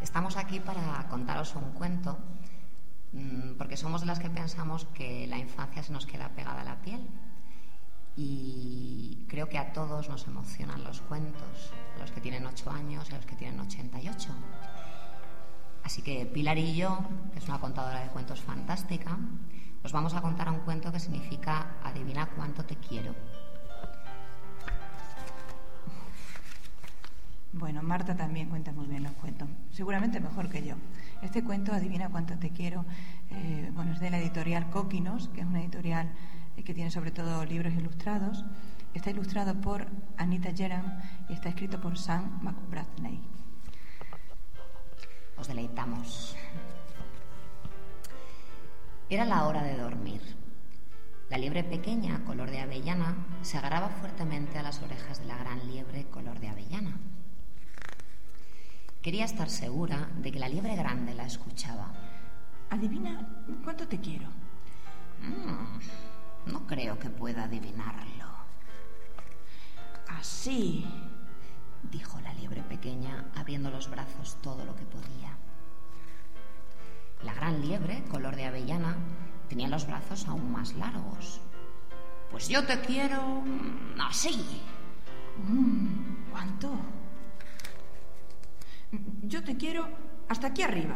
Estamos aquí para contaros un cuento, porque somos de las que pensamos que la infancia se nos queda pegada a la piel. Y creo que a todos nos emocionan los cuentos, a los que tienen 8 años y a los que tienen 88. Así que Pilar y yo, que es una contadora de cuentos fantástica, os vamos a contar un cuento que significa adivina cuánto te quiero. Bueno, Marta también cuenta muy bien los cuentos, seguramente mejor que yo. Este cuento, Adivina cuánto te quiero, es de la editorial Coquinos, que es una editorial que tiene sobre todo libros ilustrados. Está ilustrado por Anita Jeram y está escrito por Sam McBratney. Os deleitamos. Era la hora de dormir. La liebre pequeña, color de avellana, se agarraba fuertemente a las orejas de la gran liebre, color de avellana. Quería estar segura de que la liebre grande la escuchaba. Adivina cuánto te quiero. No creo que pueda adivinarlo. Así, dijo la liebre pequeña, abriendo los brazos todo lo que podía. La gran liebre, color de avellana, tenía los brazos aún más largos. Pues yo te quiero así. ¿Cuánto? Yo te quiero hasta aquí arriba.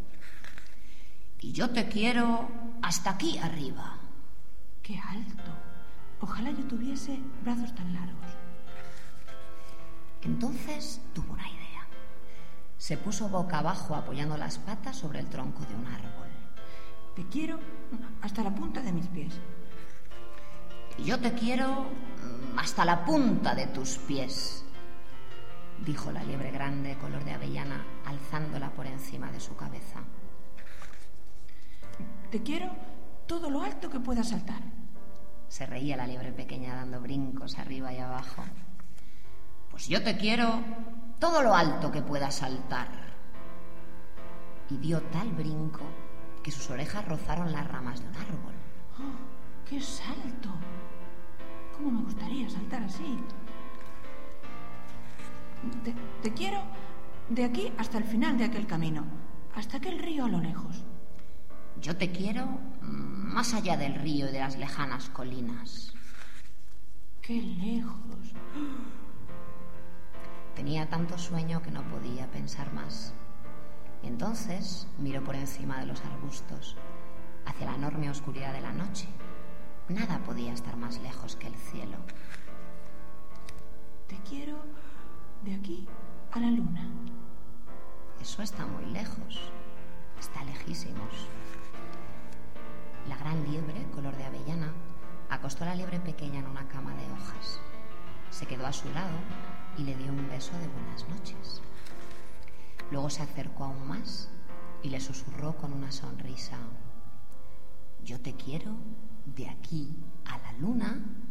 Y yo te quiero hasta aquí arriba. ¡Qué alto! Ojalá yo tuviese brazos tan largos. Entonces tuvo una idea. Se puso boca abajo apoyando las patas sobre el tronco de un árbol. Te quiero hasta la punta de mis pies. Y yo te quiero hasta la punta de tus pies, dijo la liebre grande, color de avellana, alzándola por encima de su cabeza. Te quiero todo lo alto que puedas saltar. Se reía la liebre pequeña dando brincos arriba y abajo. Pues yo te quiero todo lo alto que puedas saltar. Y dio tal brinco que sus orejas rozaron las ramas de un árbol. ¡Oh, qué salto! ¿Cómo me gustaría saltar así? Te quiero de aquí hasta el final de aquel camino, hasta aquel río a lo lejos. Yo te quiero más allá del río y de las lejanas colinas. ¡Qué lejos! Tenía tanto sueño que no podía pensar más. Y entonces miró por encima de los arbustos, hacia la enorme oscuridad de la noche. Nada podía estar más lejos que el cielo. Te quiero de aquí a la luna. Eso está muy lejos. Está lejísimos. La gran liebre, color de avellana, acostó a la liebre pequeña en una cama de hojas. Se quedó a su lado y le dio un beso de buenas noches. Luego se acercó aún más y le susurró con una sonrisa: yo te quiero de aquí a la luna